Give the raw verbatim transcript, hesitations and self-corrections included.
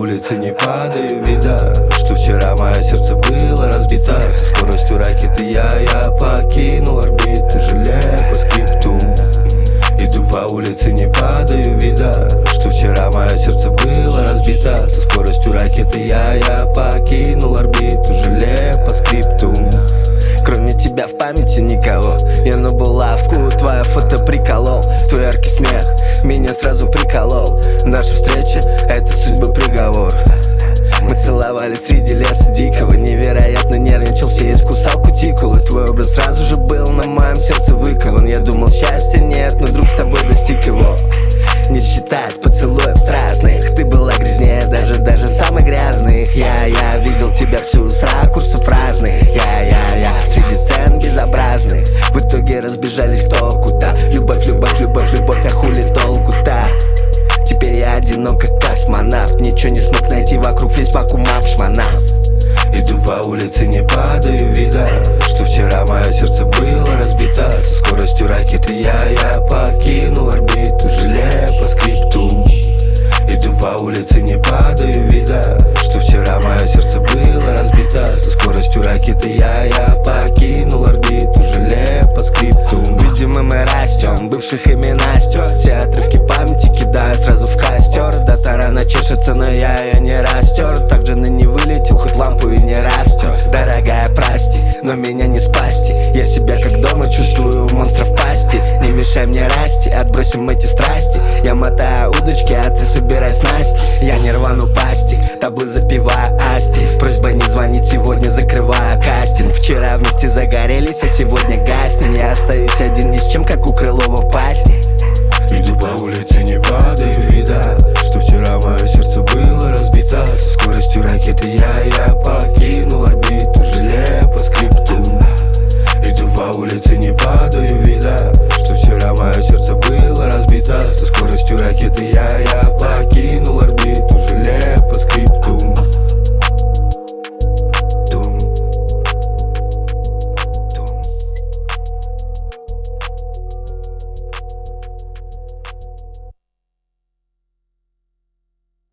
улице не падаю, вида, что вчера мое сердце было разбито. Со скоростью ракеты я, я покинул орбиту, жалея по скрипту. Иду по улице не падаю, вида, что вчера мое сердце было разбито. Со скоростью ракеты я, я покинул орбиту, жалея по скрипту. Кроме тебя в памяти никого. Я на булавку твое фото приколол. Твой яркий смех меня сразу приколол. Наша встреча — это судьба приговор. Мы целовались среди леса дикого. Невероятно нервничал, все искусал кутикулы. Твой образ сразу же был на моем сердце выкован. Я думал, счастья нет, но вдруг с тобой достиг его. Не считать поцелуев страстных, ты была грязнее даже, даже самых грязных. Я, я видел тебя всю с ракурсов разных. Я, я, я среди сцен безобразных. В итоге разбежались кто куда. Любовь, любовь, любовь, любовь, а хули толку-то? Теперь я одинок как космонавт. Ничего не смог найти вокруг, весь вакуум обшмонав. Иду по улице не падаю, вида, что вчера мое сердце было разбито. Со скоростью ракеты я, я покинул орбиту, жалея по скрипту. Иду по улице не падаю, вида, что вчера мое сердце было разбито. Со скоростью ракеты я, я покинул орбиту, жалея по скрипту. Видимо, мы растем, бывших имена стер. Все отрывки памяти кидаю сразу в костер. Дата рано чешется, но я ее не растер. Так же на не вылетел, хоть лампу и не растер. Дорогая, прости, но меня